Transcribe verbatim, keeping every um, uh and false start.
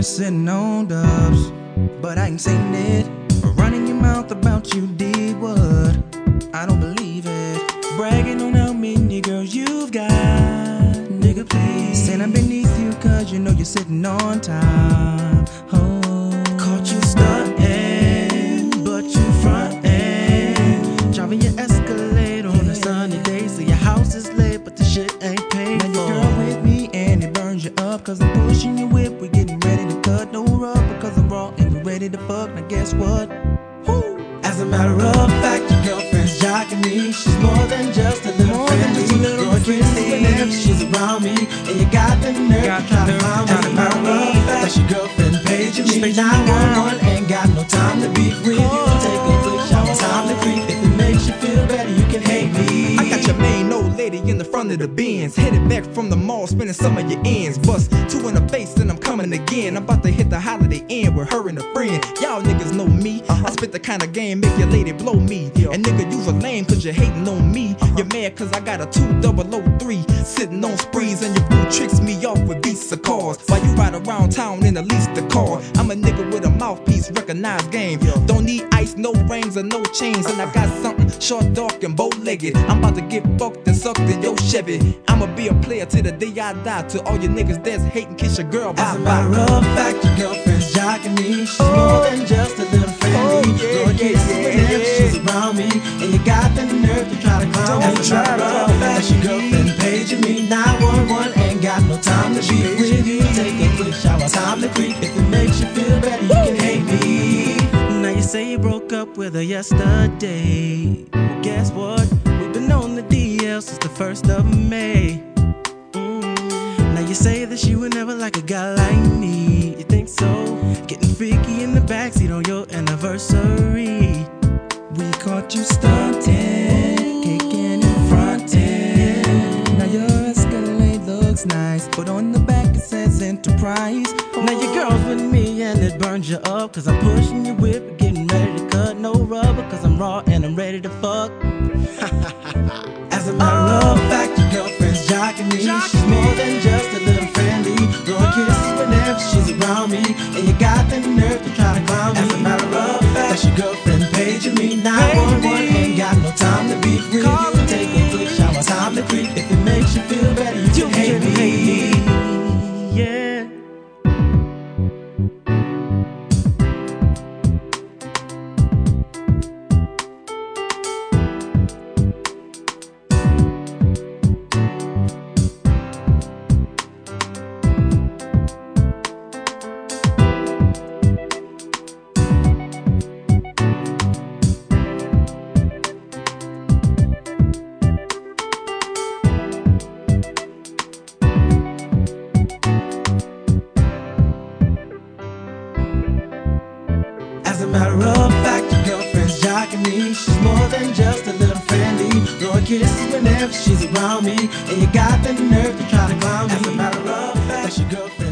sitting on dubs, but I ain't saying it. Running your mouth about you did what? I don't believe it. Bragging on how many girls you've got, nigga, please. Saying I'm beneath you cause you know you're sitting on top. Oh, caught you stunting, but you frontin'. Driving your Escalade on a sunny day, so your house is lit, but the shit ain't paid for. Now your girl with me and it burns you up, cause I'm pushing your whip. We getting ready to cut, no rub, because I'm raw and we're ready to fuck. Now guess what? Woo. As a matter of fact, your girlfriend's jocking me. She's more than just a little more friendly. Than just a little girl, friendly. Whenever she's around me, and you got the nerve got to try to find me. As a matter of fact, that's your girlfriend paging me. nine one one ain't got no time to beef with you. Take a quick shower, time to creep. If it makes you feel better, you can hate me. I got your main old lady in the front of the Benz, headed back from the mall, spending some of your ends. Bust two in the face and I'm coming again. I'm about to hit the Holiday Inn with her and a friend. Y'all niggas know me, uh-huh. I spit the kind of game make your lady blow me. Yo. And nigga, you a lame cause you're hating on me. uh-huh. You're mad cause I got a two double oh three, sitting on sprees, and your boo tricks me off with Visa cars. While you ride around town in a lease the car. I'm a nigga with a mouthpiece, recognized game. Yo. Don't need ice, no rings or no chains. And I got something short, dark and bow-legged. I'm about to get fucked and sucked in your Chevy. I'ma be a player till the day I die. To all your niggas that's hating, kiss your girl bye. As a matter of fact, your girlfriend's jocking me. She's oh. more than just a little friendly. Oh, yeah, Lord, yeah, yeah, whenever yeah. she's around me, and you got the nerve to try to clown me. As a matter of fact, that's your girlfriend paging me. nine one one ain't got no time to be with you. Take a quick shower, time to creep. If it makes you feel better, you can hate me. Now you say you broke up with her yesterday. Well, guess what? We've been on the D L since the first of May. Mm. Now you say that you would never like a guy like me. You think so? Getting freaky in the backseat on your anniversary. We caught you stunting, kicking and fronting. Now your Escalade looks nice, but on the back it says Enterprise. Now your girl's with me and it burns you up, cause I'm pushing your whip, getting ready to cut, no rubber, cause I'm raw and I'm ready to fuck. As a matter of fact, your girlfriend's jocking me. She's more than just a little friendly. Blowing kisses whenever she's around me, and you got the nerve to try to clown me. As a matter of fact, that's your girlfriend paging me. nine one one ain't got no time to be free. You take a quick shower, time to creep. If it makes you feel better, you can hate me. Yeah. As a matter of fact, your girlfriend's jocking me. She's more than just a little friendly. Blowing kisses whenever she's around me, and you got the nerve to try to clown me. As a matter of fact, that's your girlfriend.